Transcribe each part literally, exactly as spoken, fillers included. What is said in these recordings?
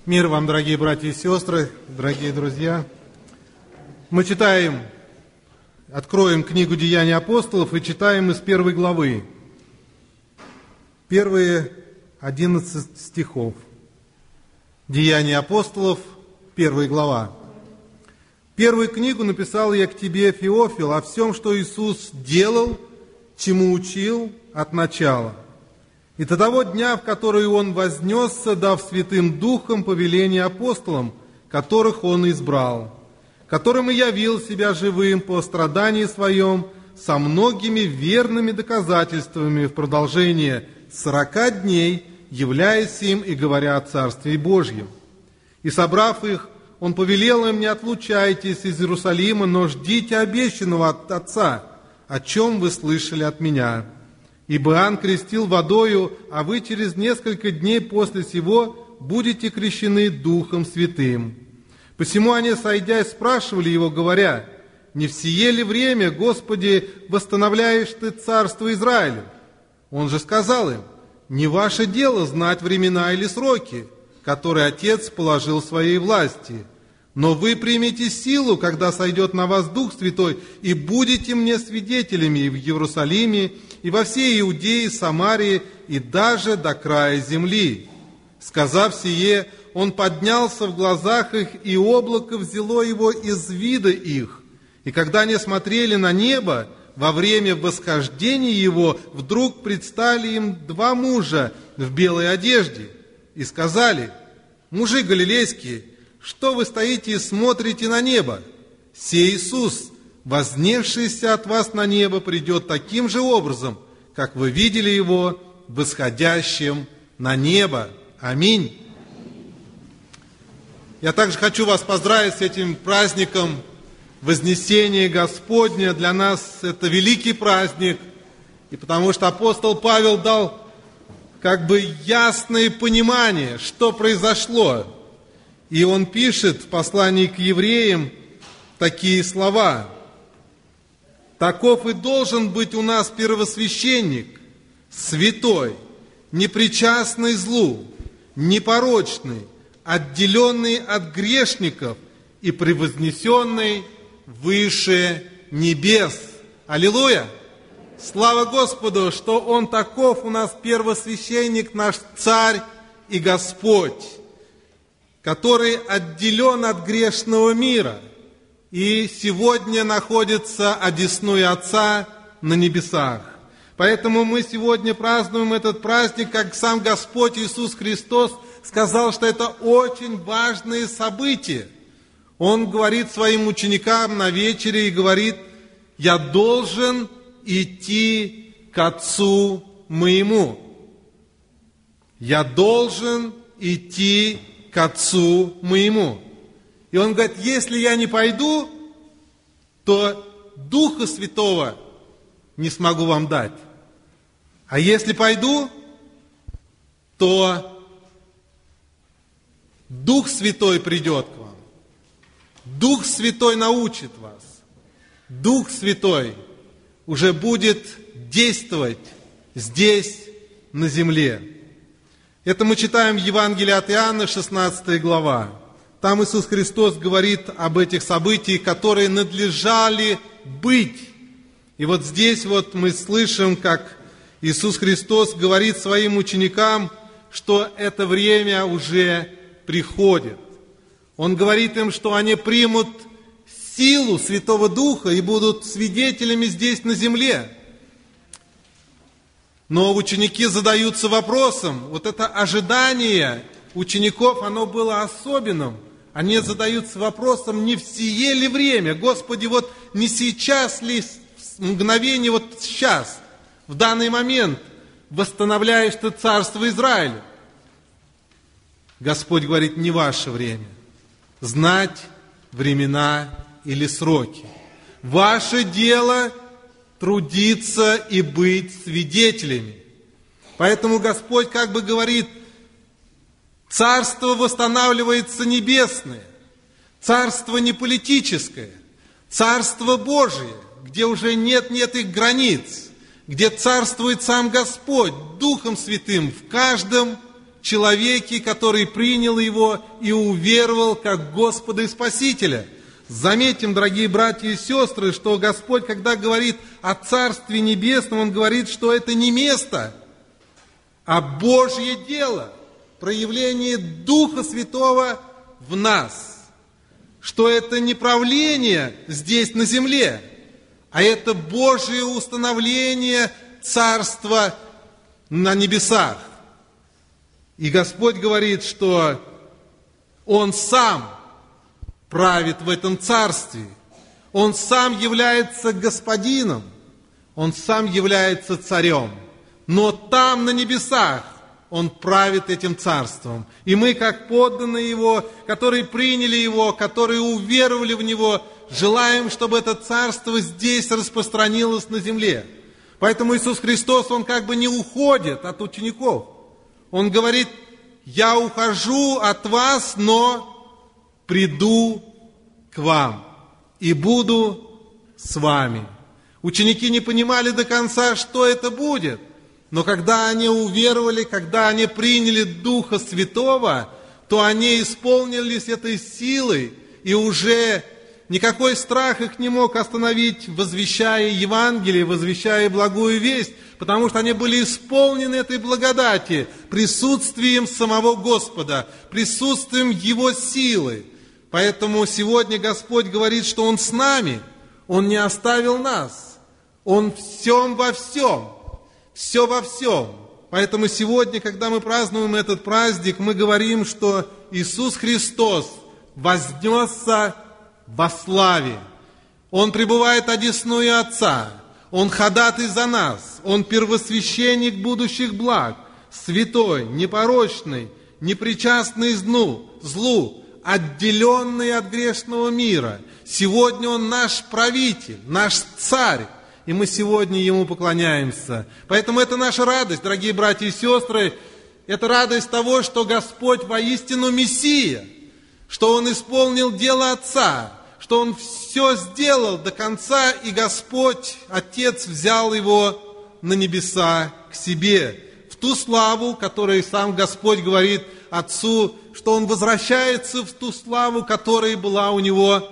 Мир вам, дорогие братья и сестры, дорогие друзья. Мы читаем, откроем книгу «Деяния апостолов» и читаем из первой главы. Первые одиннадцать стихов. «Деяния апостолов», первая глава. «Первую книгу написал я к тебе, Феофил, о всем, что Иисус делал, чему учил от начала. И до того дня, в который Он вознесся, дав Святым Духом повеление апостолам, которых Он избрал, которым и явил себя живым по страдании Своем со многими верными доказательствами в продолжение сорока дней, являясь им и говоря о Царстве Божьем. И, собрав их, Он повелел им: не отлучайтесь из Иерусалима, но ждите обещанного от Отца, о чем вы слышали от Меня. Ибо Иоанн крестил водою, а вы через несколько дней после сего будете крещены Духом Святым. Посему они, сойдясь, спрашивали его, говоря: не в сие ли время, Господи, восстановляешь Ты царство Израилю? Он же сказал им: не ваше дело знать времена или сроки, которые Отец положил в своей власти. Но вы примете силу, когда сойдет на вас Дух Святой, и будете мне свидетелями и в Иерусалиме, и во всей Иудее, Самарии, и даже до края земли. Сказав сие, Он поднялся в глазах их, и облако взяло Его из вида их. И когда они смотрели на небо, во время восхождения Его, вдруг предстали им два мужа в белой одежде, и сказали: мужи галилейские, что вы стоите и смотрите на небо? Сей Иисус, вознесшийся от вас на небо, придет таким же образом, как вы видели Его восходящим на небо. Аминь. Я также хочу вас поздравить с этим праздником Вознесения Господня. Для нас это великий праздник, и потому что апостол Павел дал как бы ясное понимание, что произошло. И он пишет в послании к евреям такие слова: «Таков и должен быть у нас первосвященник, святой, непричастный злу, непорочный, отделенный от грешников и превознесенный выше небес». Аллилуйя! Слава Господу, что Он таков у нас первосвященник, наш Царь и Господь, который отделен от грешного мира и сегодня находится одесную Отца на небесах. Поэтому мы сегодня празднуем этот праздник, как сам Господь Иисус Христос сказал, что это очень важные события. Он говорит своим ученикам на вечере и говорит: «Я должен идти к Отцу моему». «Я должен идти к Отцу моему». И Он говорит: если я не пойду, то Духа Святого не смогу вам дать. А если пойду, то Дух Святой придет к вам. Дух Святой научит вас. Дух Святой уже будет действовать здесь, на земле. Это мы читаем в Евангелии от Иоанна, шестнадцатая глава. Там Иисус Христос говорит об этих событиях, которые надлежали быть. И вот здесь вот мы слышим, как Иисус Христос говорит своим ученикам, что это время уже приходит. Он говорит им, что они примут силу Святого Духа и будут свидетелями здесь, на земле. Но ученики задаются вопросом, вот это ожидание учеников, оно было особенным. Они задаются вопросом, не в сие ли время, Господи, вот не сейчас ли, мгновение, вот сейчас, в данный момент, восстановляешь Ты царство Израиля? Господь говорит: не ваше время знать времена или сроки. Ваше дело трудиться и быть свидетелями. Поэтому Господь как бы говорит: царство восстанавливается небесное, царство не политическое, царство Божие, где уже нет, нет их границ, где царствует сам Господь Духом Святым в каждом человеке, который принял Его и уверовал как Господа и Спасителя. Заметим, дорогие братья и сестры, что Господь, когда говорит о Царстве Небесном, Он говорит, что это не место, а Божье дело, проявление Духа Святого в нас, что это не правление здесь на земле, а это Божье установление Царства на небесах. И Господь говорит, что Он Сам правит в этом Царстве. Он Сам является Господином, Он Сам является Царем. Но там, на небесах, Он правит этим Царством. И мы, как подданные Его, которые приняли Его, которые уверовали в Него, желаем, чтобы это Царство здесь распространилось на земле. Поэтому Иисус Христос, Он как бы не уходит от учеников. Он говорит: «Я ухожу от вас, но приду к вам и буду с вами». Ученики не понимали до конца, что это будет. Но когда они уверовали, когда они приняли Духа Святого, то они исполнились этой силой, и уже никакой страх их не мог остановить, возвещая Евангелие, возвещая благую весть, потому что они были исполнены этой благодати, присутствием самого Господа, присутствием Его силы. Поэтому сегодня Господь говорит, что Он с нами, Он не оставил нас, Он всем во всем, все во всем. Поэтому сегодня, когда мы празднуем этот праздник, мы говорим, что Иисус Христос вознесся во славе. Он пребывает одесную Отца. Он ходатай за нас. Он первосвященник будущих благ, святой, непорочный, непричастный злу, злу, отделенный от грешного мира. Сегодня Он наш правитель, наш царь, и мы сегодня Ему поклоняемся. Поэтому это наша радость, дорогие братья и сестры. Это радость того, что Господь воистину Мессия, что Он исполнил дело Отца, что Он все сделал до конца, и Господь, Отец, взял Его на небеса к себе, в ту славу, которую сам Господь говорит Отцу, что Он возвращается в ту славу, которая была у Него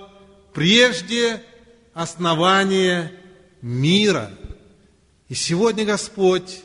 прежде основания мира. И сегодня Господь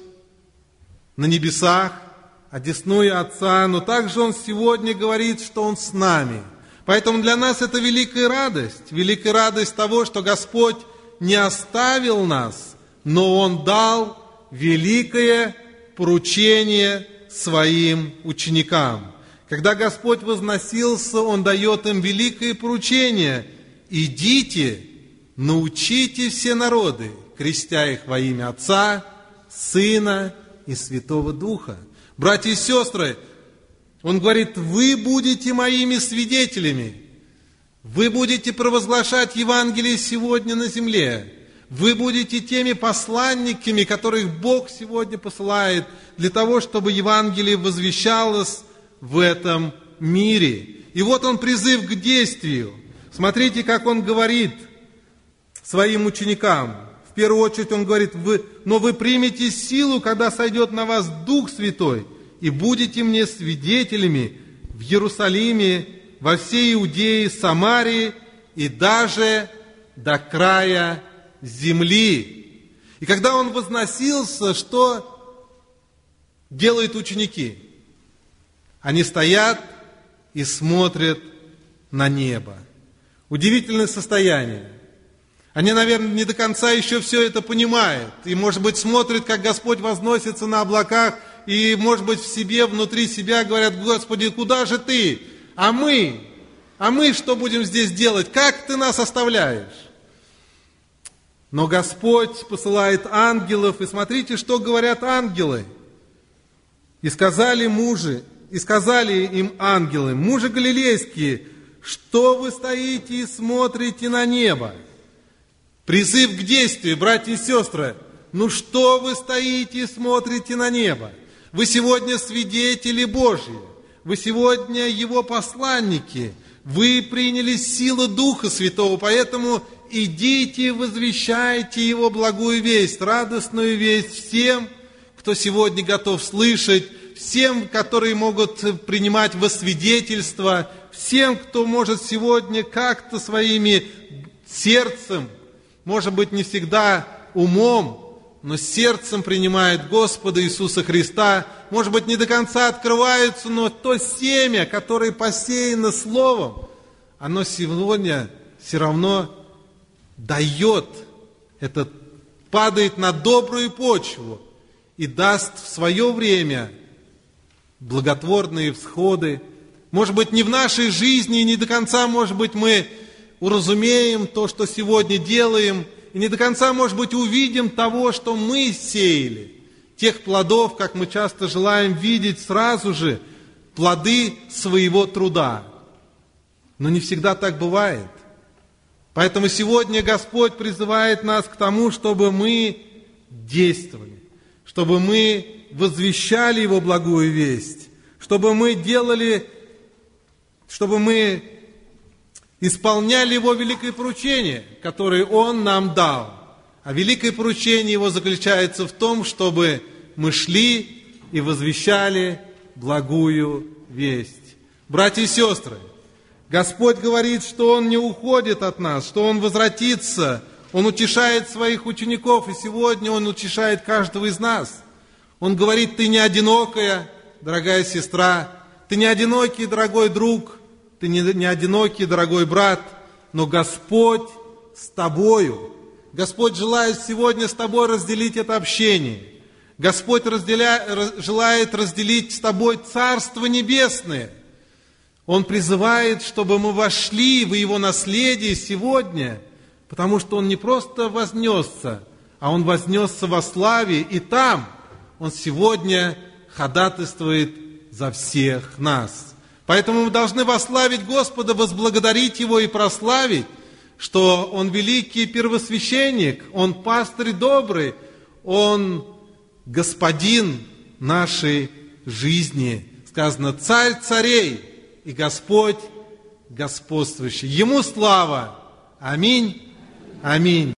на небесах, одесную Отца, но также Он сегодня говорит, что Он с нами. Поэтому для нас это великая радость, великая радость того, что Господь не оставил нас, но Он дал великое поручение Своим ученикам. Когда Господь возносился, Он дает им великое поручение: идите, научите все народы, крестя их во имя Отца, Сына и Святого Духа. Братья и сестры, Он говорит: вы будете моими свидетелями, вы будете провозглашать Евангелие сегодня на земле, вы будете теми посланниками, которых Бог сегодня посылает для того, чтобы Евангелие возвещалось в этом мире. И вот Он призыв к действию. Смотрите, как Он говорит Своим ученикам. В первую очередь Он говорит: вы, но вы примете силу, когда сойдет на вас Дух Святой, и будете мне свидетелями в Иерусалиме, во всей Иудее, Самарии и даже до края земли. И когда Он возносился, что делают ученики? Они стоят и смотрят на небо. Удивительное состояние. Они, наверное, не до конца еще все это понимают. И, может быть, смотрят, как Господь возносится на облаках, и, может быть, в себе, внутри себя говорят: Господи, куда же Ты? А мы? А мы что будем здесь делать? Как Ты нас оставляешь? Но Господь посылает ангелов, и смотрите, что говорят ангелы. И сказали мужи, и сказали им ангелы: мужи галилейские, что вы стоите и смотрите на небо? Призыв к действию, братья и сестры. Ну что вы стоите и смотрите на небо? Вы сегодня свидетели Божьи. Вы сегодня Его посланники. Вы приняли силу Духа Святого. Поэтому идите, возвещайте Его благую весть, радостную весть всем, кто сегодня готов слышать, всем, которые могут принимать во свидетельство, всем, кто может сегодня как-то своими сердцем, может быть, не всегда умом, но сердцем принимает Господа Иисуса Христа, может быть, не до конца открываются, но то семя, которое посеяно Словом, оно сегодня все равно дает, это падает на добрую почву и даст в свое время благотворные всходы. Может быть, не в нашей жизни, не до конца, может быть, мы уразумеем то, что сегодня делаем, и не до конца, может быть, увидим того, что мы сеяли, тех плодов, как мы часто желаем видеть сразу же, плоды своего труда. Но не всегда так бывает. Поэтому сегодня Господь призывает нас к тому, чтобы мы действовали, чтобы мы возвещали Его благую весть, чтобы мы делали, чтобы мы исполняли Его великое поручение, которое Он нам дал. А великое поручение Его заключается в том, чтобы мы шли и возвещали благую весть. Братья и сестры, Господь говорит, что Он не уходит от нас, что Он возвратится, Он утешает своих учеников, и сегодня Он утешает каждого из нас. Он говорит: ты не одинокая, дорогая сестра, ты не одинокий, дорогой друг, ты не, не одинокий, дорогой брат, но Господь с тобою. Господь желает сегодня с тобой разделить это общение. Господь разделя, желает разделить с тобой Царство Небесное. Он призывает, чтобы мы вошли в Его наследие сегодня, потому что Он не просто вознесся, а Он вознесся во славе, и там Он сегодня ходатайствует за всех нас. Поэтому мы должны восславить Господа, возблагодарить Его и прославить, что Он великий первосвященник, Он пастырь добрый, Он господин нашей жизни. Сказано: Царь царей и Господь господствующий. Ему слава. Аминь. Аминь.